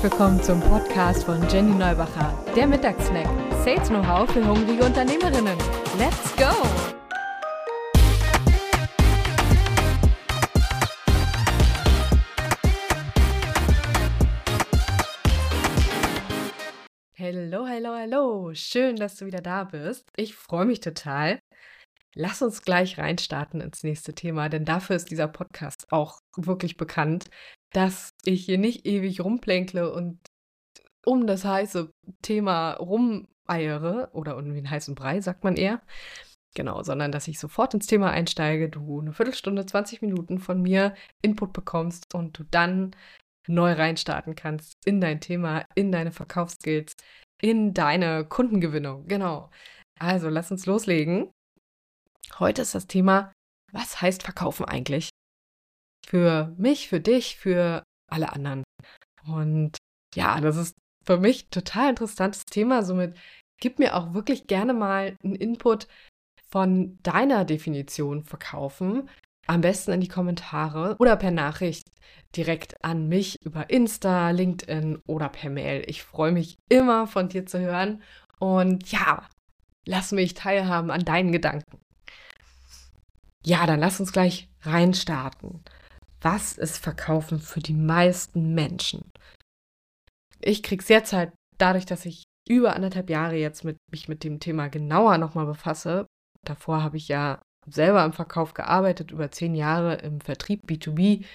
willkommen zum Podcast von Jenny Neubacher, der Mittagssnack. Sales Know-how für hungrige Unternehmerinnen. Let's go! Hallo. Schön, dass du wieder da bist. Ich freue mich total. Lass uns gleich reinstarten ins nächste Thema, denn dafür ist dieser Podcast auch wirklich bekannt, dass ich hier nicht ewig rumplänkle und um das heiße Thema rumeiere oder um den heißen Brei, sagt man eher. Genau, sondern dass ich sofort ins Thema einsteige, du eine Viertelstunde, 20 Minuten von mir Input bekommst und du dann neu reinstarten kannst in dein Thema, in deine Verkaufsskills, in deine Kundengewinnung. Genau. Also lass uns loslegen. Heute ist das Thema, was heißt Verkaufen eigentlich? Für mich, für dich, für alle anderen. Und ja, das ist für mich ein total interessantes Thema. Somit gib mir auch wirklich gerne mal einen Input von deiner Definition Verkaufen. Am besten in die Kommentare oder per Nachricht direkt an mich über Insta, LinkedIn oder per Mail. Ich freue mich immer von dir zu hören. Und ja, lass mich teilhaben an deinen Gedanken. Ja, dann lass uns gleich reinstarten. Was ist Verkaufen für die meisten Menschen? Ich krieg's jetzt halt dadurch, dass ich über 1,5 Jahre jetzt mich mit dem Thema genauer nochmal befasse. Davor habe ich ja selber im Verkauf gearbeitet, über 10 Jahre im Vertrieb B2B.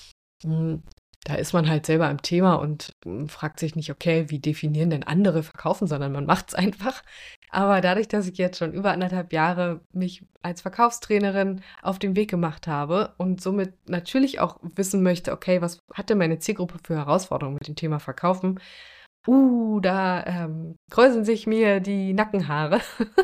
Da ist man halt selber im Thema und fragt sich nicht, okay, wie definieren denn andere Verkaufen, sondern man macht es einfach. Aber dadurch, dass ich jetzt schon über 1,5 Jahre mich als Verkaufstrainerin auf den Weg gemacht habe und somit natürlich auch wissen möchte, okay, was hat denn meine Zielgruppe für Herausforderungen mit dem Thema Verkaufen? Da kräuseln sich mir die Nackenhaare,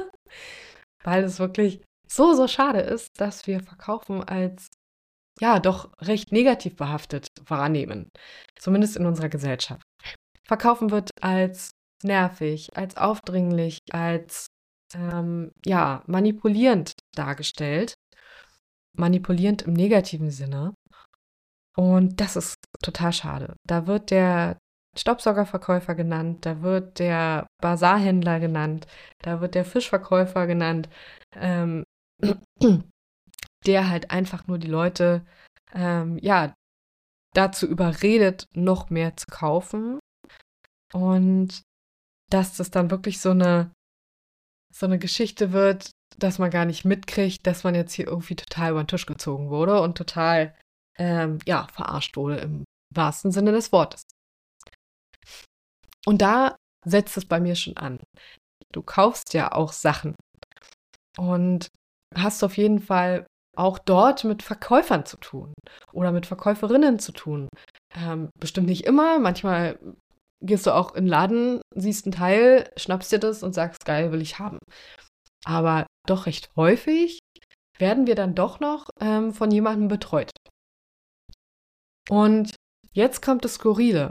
weil es wirklich so schade ist, dass wir Verkaufen als ja doch recht negativ behaftet wahrnehmen, zumindest in unserer Gesellschaft. Verkaufen wird als nervig, als aufdringlich, als manipulierend dargestellt. Manipulierend im negativen Sinne. Und das ist total schade. Da wird der Staubsaugerverkäufer genannt, da wird der Basarhändler genannt, da wird der Fischverkäufer genannt, der halt einfach nur die Leute dazu überredet, noch mehr zu kaufen. Und dass das dann wirklich so eine Geschichte wird, dass man gar nicht mitkriegt, dass man jetzt hier irgendwie total über den Tisch gezogen wurde und total verarscht wurde im wahrsten Sinne des Wortes. Und da setzt es bei mir schon an. Du kaufst ja auch Sachen und hast auf jeden Fall auch dort mit Verkäufern zu tun oder mit Verkäuferinnen zu tun. Bestimmt nicht immer, manchmal gehst du auch in den Laden, siehst ein Teil, schnappst dir das und sagst, geil, will ich haben. Aber doch recht häufig werden wir dann doch noch von jemandem betreut. Und jetzt kommt das Skurrile.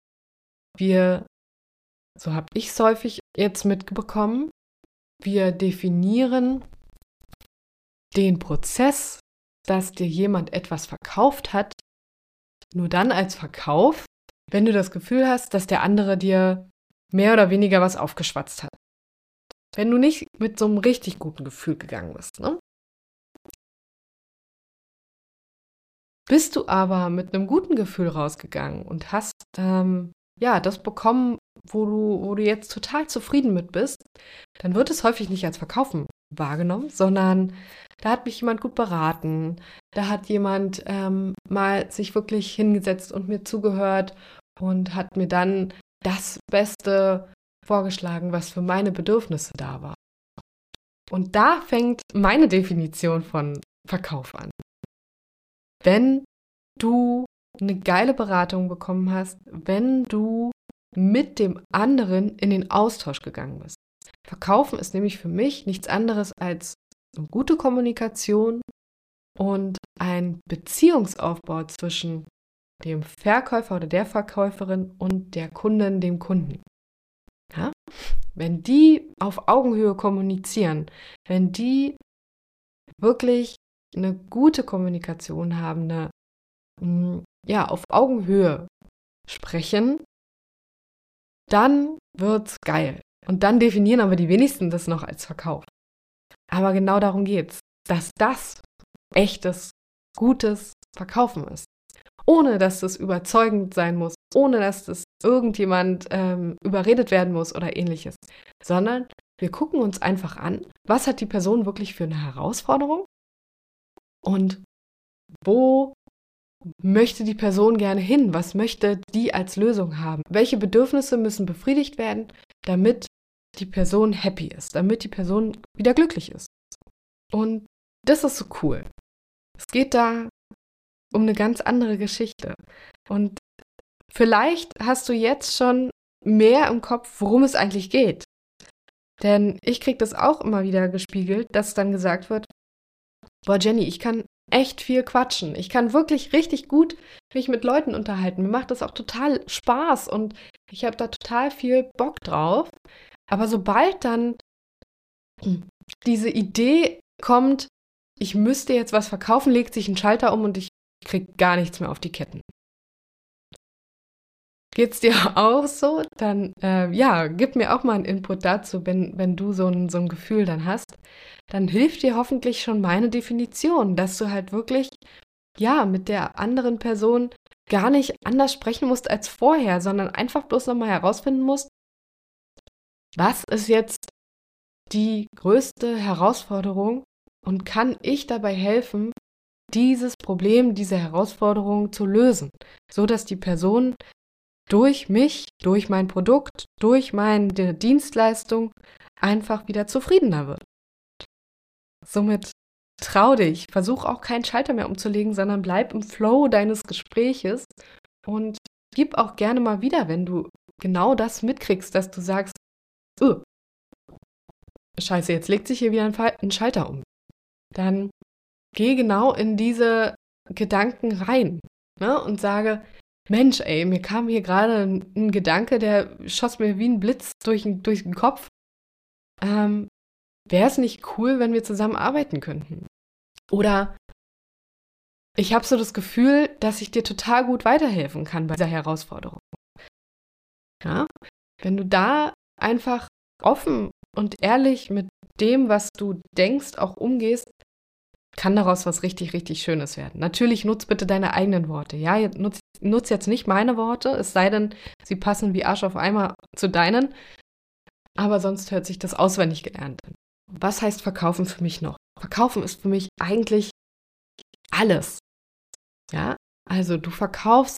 So habe ich es häufig jetzt mitbekommen, wir definieren den Prozess, dass dir jemand etwas verkauft hat, nur dann als Verkauf, wenn du das Gefühl hast, dass der andere dir mehr oder weniger was aufgeschwatzt hat. Wenn du nicht mit so einem richtig guten Gefühl gegangen bist, ne? Bist du aber mit einem guten Gefühl rausgegangen und hast das bekommen, wo du jetzt total zufrieden mit bist, dann wird es häufig nicht als Verkaufen wahrgenommen, sondern da hat mich jemand gut beraten, da hat jemand mal sich wirklich hingesetzt und mir zugehört und hat mir dann das Beste vorgeschlagen, was für meine Bedürfnisse da war. Und da fängt meine Definition von Verkauf an. Wenn du eine geile Beratung bekommen hast, wenn du mit dem anderen in den Austausch gegangen bist. Verkaufen ist nämlich für mich nichts anderes als eine gute Kommunikation und ein Beziehungsaufbau zwischen dem Verkäufer oder der Verkäuferin und der Kundin, dem Kunden. Ja? Wenn die auf Augenhöhe kommunizieren, wenn die wirklich eine gute Kommunikation haben, auf Augenhöhe sprechen, dann wird's geil. Und dann definieren aber die wenigsten das noch als Verkauf. Aber genau darum geht's, dass das echtes, gutes Verkaufen ist. Ohne dass das überzeugend sein muss, ohne dass das irgendjemand überredet werden muss oder ähnliches. Sondern wir gucken uns einfach an, was hat die Person wirklich für eine Herausforderung und wo möchte die Person gerne hin? Was möchte die als Lösung haben? Welche Bedürfnisse müssen befriedigt werden, damit die Person happy ist, damit die Person wieder glücklich ist? Und das ist so cool. Es geht da um eine ganz andere Geschichte. Und vielleicht hast du jetzt schon mehr im Kopf, worum es eigentlich geht. Denn ich kriege das auch immer wieder gespiegelt, dass dann gesagt wird, boah Jenny, ich kann echt viel quatschen. Ich kann wirklich richtig gut mich mit Leuten unterhalten. Mir macht das auch total Spaß und ich habe da total viel Bock drauf. Aber sobald dann diese Idee kommt, ich müsste jetzt was verkaufen, legt sich ein Schalter um und ich kriege gar nichts mehr auf die Ketten. Geht's dir auch so? Dann gib mir auch mal einen Input dazu, wenn du so ein Gefühl dann hast. Dann hilft dir hoffentlich schon meine Definition, dass du halt wirklich mit der anderen Person gar nicht anders sprechen musst als vorher, sondern einfach bloß nochmal herausfinden musst, was ist jetzt die größte Herausforderung und kann ich dabei helfen, dieses Problem, diese Herausforderung zu lösen, so dass die Person durch mich, durch mein Produkt, durch meine Dienstleistung einfach wieder zufriedener wird. Somit trau dich, versuch auch keinen Schalter mehr umzulegen, sondern bleib im Flow deines Gespräches und gib auch gerne mal wieder, wenn du genau das mitkriegst, dass du sagst, Scheiße, jetzt legt sich hier wieder ein Schalter um. Dann geh genau in diese Gedanken rein, ne, und sage, Mensch, ey, mir kam hier gerade ein Gedanke, der schoss mir wie ein Blitz durch den Kopf. Wäre es nicht cool, wenn wir zusammen arbeiten könnten? Oder ich habe so das Gefühl, dass ich dir total gut weiterhelfen kann bei dieser Herausforderung. Ja? Wenn du da einfach offen und ehrlich mit dem, was du denkst, auch umgehst, kann daraus was richtig, richtig Schönes werden. Natürlich nutz bitte deine eigenen Worte. Ja, nutz jetzt nicht meine Worte, es sei denn, sie passen wie Arsch auf Eimer zu deinen. Aber sonst hört sich das auswendig gelernt an. Was heißt Verkaufen für mich noch? Verkaufen ist für mich eigentlich alles. Ja, also du verkaufst,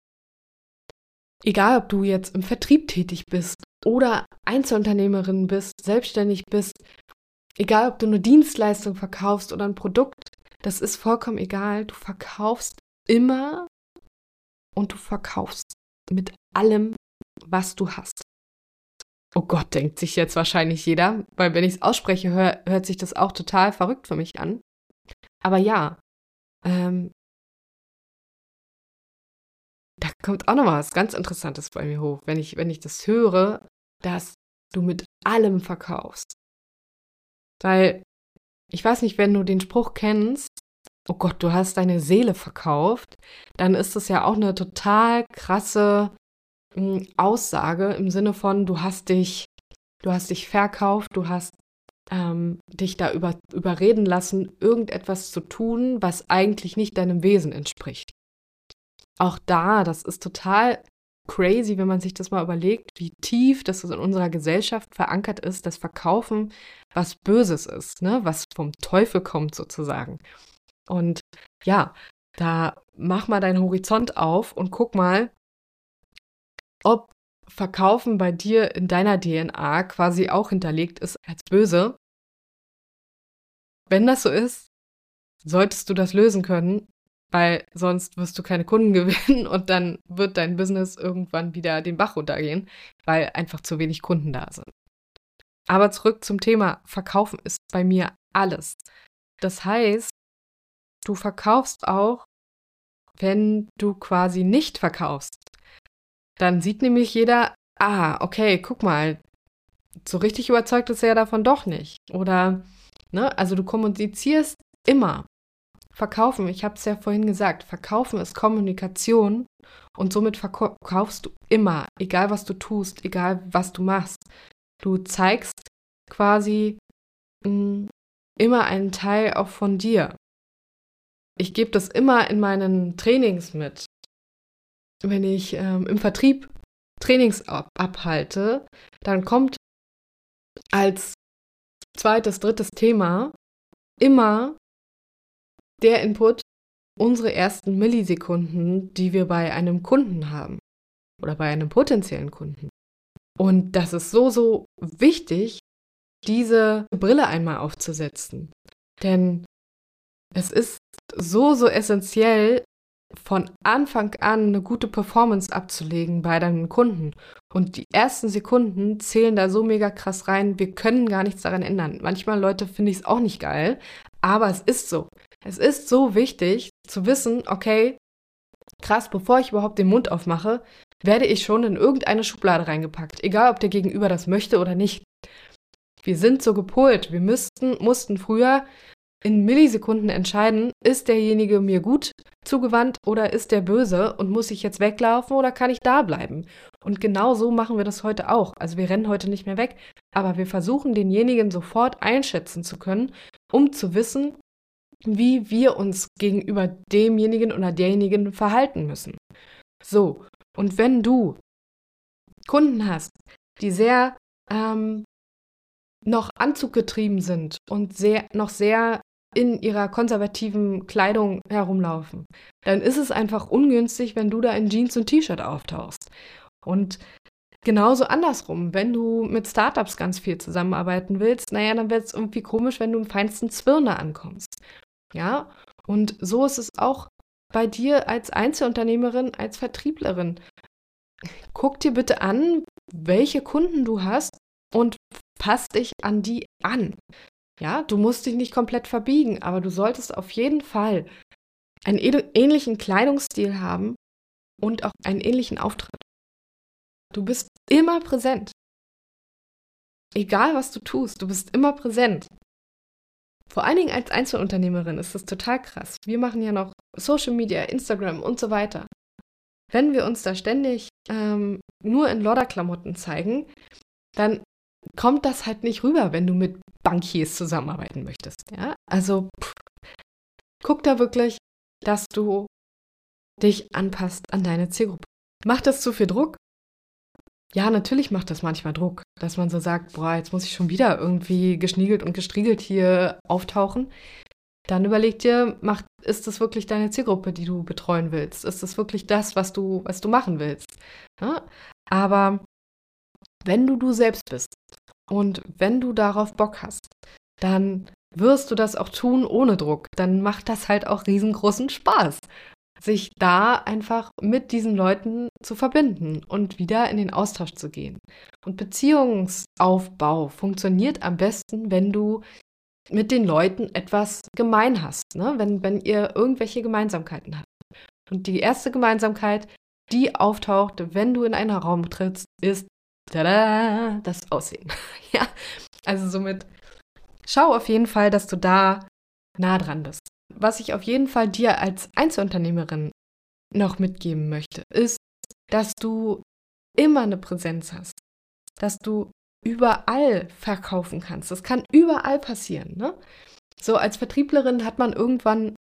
egal ob du jetzt im Vertrieb tätig bist oder Einzelunternehmerin bist, selbstständig bist, egal ob du eine Dienstleistung verkaufst oder ein Produkt, das ist vollkommen egal. Du verkaufst immer und du verkaufst mit allem, was du hast. Oh Gott, denkt sich jetzt wahrscheinlich jeder, weil wenn ich es ausspreche, hört sich das auch total verrückt für mich an. Aber ja, da kommt auch noch was ganz Interessantes bei mir hoch, wenn ich das höre, dass du mit allem verkaufst. Weil, ich weiß nicht, wenn du den Spruch kennst, oh Gott, du hast deine Seele verkauft, dann ist das ja auch eine total krasse Aussage im Sinne von, du hast dich verkauft, du hast dich da überreden lassen, irgendetwas zu tun, was eigentlich nicht deinem Wesen entspricht. Auch das ist total crazy, wenn man sich das mal überlegt, wie tief das in unserer Gesellschaft verankert ist, dass Verkaufen was Böses ist, ne? Was vom Teufel kommt sozusagen. Und ja, da mach mal deinen Horizont auf und guck mal, ob Verkaufen bei dir in deiner DNA quasi auch hinterlegt ist als böse. Wenn das so ist, solltest du das lösen können, weil sonst wirst du keine Kunden gewinnen und dann wird dein Business irgendwann wieder den Bach runtergehen, weil einfach zu wenig Kunden da sind. Aber zurück zum Thema, Verkaufen ist bei mir alles. Das heißt, du verkaufst auch, wenn du quasi nicht verkaufst. Dann sieht nämlich jeder, okay, guck mal, so richtig überzeugt ist er ja davon doch nicht. Oder, ne, also du kommunizierst immer. Verkaufen, ich habe es ja vorhin gesagt, Verkaufen ist Kommunikation und somit verkaufst du immer, egal was du tust, egal was du machst. Du zeigst quasi immer einen Teil auch von dir. Ich gebe das immer in meinen Trainings mit. Wenn ich im Vertrieb Trainings abhalte, dann kommt als zweites, drittes Thema immer der Input, unsere ersten Millisekunden, die wir bei einem Kunden haben oder bei einem potenziellen Kunden. Und das ist so, so wichtig, diese Brille einmal aufzusetzen. Denn es ist so, so essentiell, von Anfang an eine gute Performance abzulegen bei deinen Kunden. Und die ersten Sekunden zählen da so mega krass rein, wir können gar nichts daran ändern. Manchmal, Leute, finde ich es auch nicht geil, aber es ist so. Es ist so wichtig zu wissen, okay, krass, bevor ich überhaupt den Mund aufmache, werde ich schon in irgendeine Schublade reingepackt. Egal, ob der Gegenüber das möchte oder nicht. Wir sind so gepolt. Wir mussten früher in Millisekunden entscheiden, ist derjenige mir gut zugewandt oder ist der böse und muss ich jetzt weglaufen oder kann ich da bleiben? Und genau so machen wir das heute auch. Also wir rennen heute nicht mehr weg, aber wir versuchen denjenigen sofort einschätzen zu können, um zu wissen, wie wir uns gegenüber demjenigen oder derjenigen verhalten müssen. So, und wenn du Kunden hast, die sehr noch anzuggetrieben sind und noch sehr in ihrer konservativen Kleidung herumlaufen, dann ist es einfach ungünstig, wenn du da in Jeans und T-Shirt auftauchst. Und genauso andersrum, wenn du mit Startups ganz viel zusammenarbeiten willst, dann wird es irgendwie komisch, wenn du im feinsten Zwirner ankommst. Ja, und so ist es auch bei dir als Einzelunternehmerin, als Vertrieblerin. Guck dir bitte an, welche Kunden du hast und pass dich an die an. Ja, du musst dich nicht komplett verbiegen, aber du solltest auf jeden Fall einen ähnlichen Kleidungsstil haben und auch einen ähnlichen Auftritt. Du bist immer präsent. Egal, was du tust, du bist immer präsent. Vor allen Dingen als Einzelunternehmerin ist das total krass. Wir machen ja noch Social Media, Instagram und so weiter. Wenn wir uns da ständig nur in Lodderklamotten zeigen, dann kommt das halt nicht rüber, wenn du mit Bankiers zusammenarbeiten möchtest. Ja? Also guck da wirklich, dass du dich anpasst an deine Zielgruppe. Macht das zu viel Druck? Ja, natürlich macht das manchmal Druck, dass man so sagt, boah, jetzt muss ich schon wieder irgendwie geschniegelt und gestriegelt hier auftauchen. Dann überleg dir, ist das wirklich deine Zielgruppe, die du betreuen willst? Ist das wirklich das, was du machen willst? Ja? Aber wenn du selbst bist und wenn du darauf Bock hast, dann wirst du das auch tun ohne Druck. Dann macht das halt auch riesengroßen Spaß, sich da einfach mit diesen Leuten zu verbinden und wieder in den Austausch zu gehen. Und Beziehungsaufbau funktioniert am besten, wenn du mit den Leuten etwas gemein hast, ne? Wenn ihr irgendwelche Gemeinsamkeiten habt. Und die erste Gemeinsamkeit, die auftaucht, wenn du in einen Raum trittst, ist tada, das Aussehen. Ja, also somit schau auf jeden Fall, dass du da nah dran bist. Was ich auf jeden Fall dir als Einzelunternehmerin noch mitgeben möchte, ist, dass du immer eine Präsenz hast, dass du überall verkaufen kannst. Das kann überall passieren, ne? So als Vertrieblerin hat man irgendwann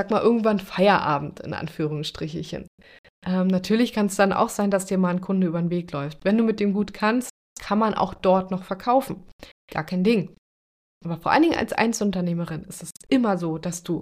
Feierabend, in Anführungsstrichelchen. Natürlich kann es dann auch sein, dass dir mal ein Kunde über den Weg läuft. Wenn du mit dem gut kannst, kann man auch dort noch verkaufen. Gar kein Ding. Aber vor allen Dingen als Einzelunternehmerin ist es immer so, dass du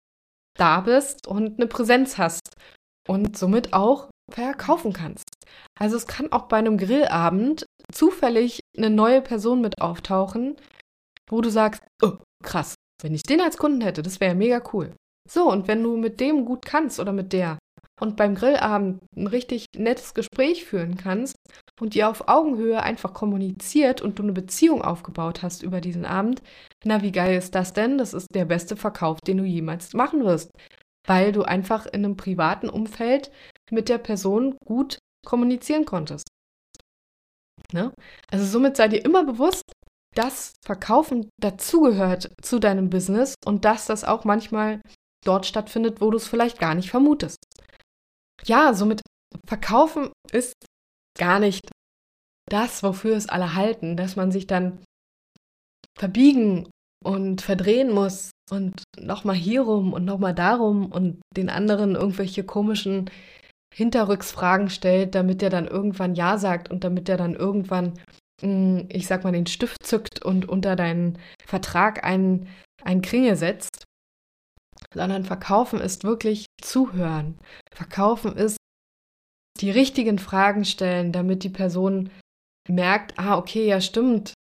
da bist und eine Präsenz hast und somit auch verkaufen kannst. Also es kann auch bei einem Grillabend zufällig eine neue Person mit auftauchen, wo du sagst, oh, krass, wenn ich den als Kunden hätte, das wäre ja mega cool. So, und wenn du mit dem gut kannst oder mit der und beim Grillabend ein richtig nettes Gespräch führen kannst und ihr auf Augenhöhe einfach kommuniziert und du eine Beziehung aufgebaut hast über diesen Abend, na, wie geil ist das denn? Das ist der beste Verkauf, den du jemals machen wirst, weil du einfach in einem privaten Umfeld mit der Person gut kommunizieren konntest. Ne? Also somit sei dir immer bewusst, dass Verkaufen dazugehört zu deinem Business und dass das auch manchmal dort stattfindet, wo du es vielleicht gar nicht vermutest. Ja, somit Verkaufen ist gar nicht das, wofür es alle halten, dass man sich dann verbiegen und verdrehen muss und nochmal hierum und nochmal darum und den anderen irgendwelche komischen Hinterrücksfragen stellt, damit der dann irgendwann Ja sagt und damit der dann irgendwann, ich sag mal, den Stift zückt und unter deinen Vertrag einen Kringel setzt. Sondern Verkaufen ist wirklich zuhören. Verkaufen ist die richtigen Fragen stellen, damit die Person merkt, okay, ja stimmt,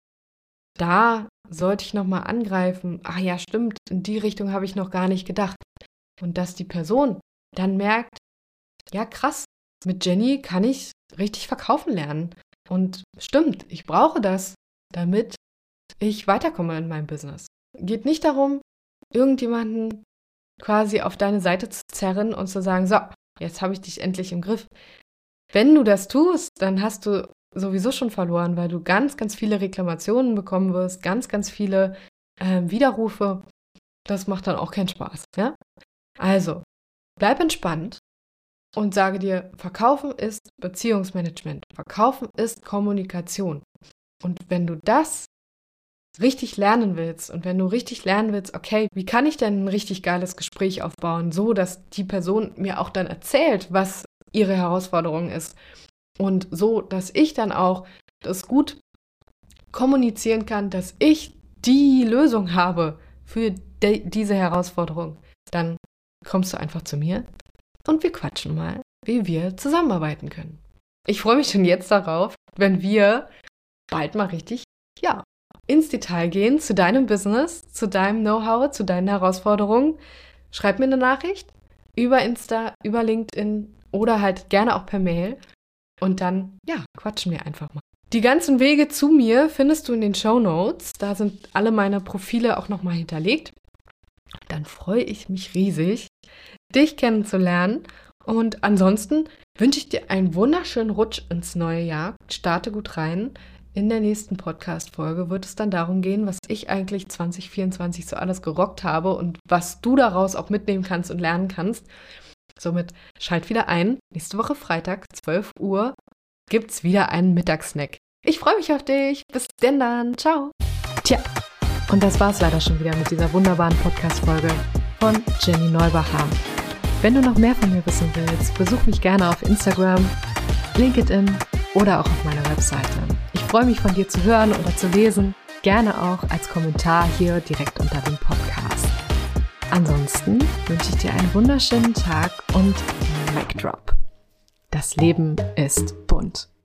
da sollte ich nochmal angreifen. Ja stimmt, in die Richtung habe ich noch gar nicht gedacht. Und dass die Person dann merkt, ja krass, mit Jenny kann ich richtig verkaufen lernen. Und stimmt, ich brauche das, damit ich weiterkomme in meinem Business. Geht nicht darum, irgendjemanden quasi auf deine Seite zu zerren und zu sagen, so, jetzt habe ich dich endlich im Griff. Wenn du das tust, dann hast du sowieso schon verloren, weil du ganz, ganz viele Reklamationen bekommen wirst, ganz, ganz viele Widerrufe. Das macht dann auch keinen Spaß. Ja? Also, bleib entspannt und sage dir, Verkaufen ist Beziehungsmanagement. Verkaufen ist Kommunikation. Und wenn du das richtig lernen willst und wenn du richtig lernen willst, okay, wie kann ich denn ein richtig geiles Gespräch aufbauen, so dass die Person mir auch dann erzählt, was ihre Herausforderung ist und so, dass ich dann auch das gut kommunizieren kann, dass ich die Lösung habe für diese Herausforderung, dann kommst du einfach zu mir und wir quatschen mal, wie wir zusammenarbeiten können. Ich freue mich schon jetzt darauf, wenn wir bald mal richtig, ins Detail gehen zu deinem Business, zu deinem Know-how, zu deinen Herausforderungen. Schreib mir eine Nachricht über Insta, über LinkedIn oder halt gerne auch per Mail und dann, quatschen wir einfach mal. Die ganzen Wege zu mir findest du in den Shownotes. Da sind alle meine Profile auch nochmal hinterlegt. Dann freue ich mich riesig, dich kennenzulernen. Und ansonsten wünsche ich dir einen wunderschönen Rutsch ins neue Jahr. Starte gut rein. In der nächsten Podcast-Folge wird es dann darum gehen, was ich eigentlich 2024 so alles gerockt habe und was du daraus auch mitnehmen kannst und lernen kannst. Somit schalt wieder ein. Nächste Woche Freitag, 12 Uhr, gibt's wieder einen Mittagssnack. Ich freue mich auf dich. Bis denn dann. Ciao. Tja, und das war's leider schon wieder mit dieser wunderbaren Podcast-Folge von Jenny Neubacher. Wenn du noch mehr von mir wissen willst, besuch mich gerne auf Instagram, LinkedIn oder auch auf meiner Webseite. Ich freue mich, von dir zu hören oder zu lesen. Gerne auch als Kommentar hier direkt unter dem Podcast. Ansonsten wünsche ich dir einen wunderschönen Tag und Mic Drop. Das Leben ist bunt.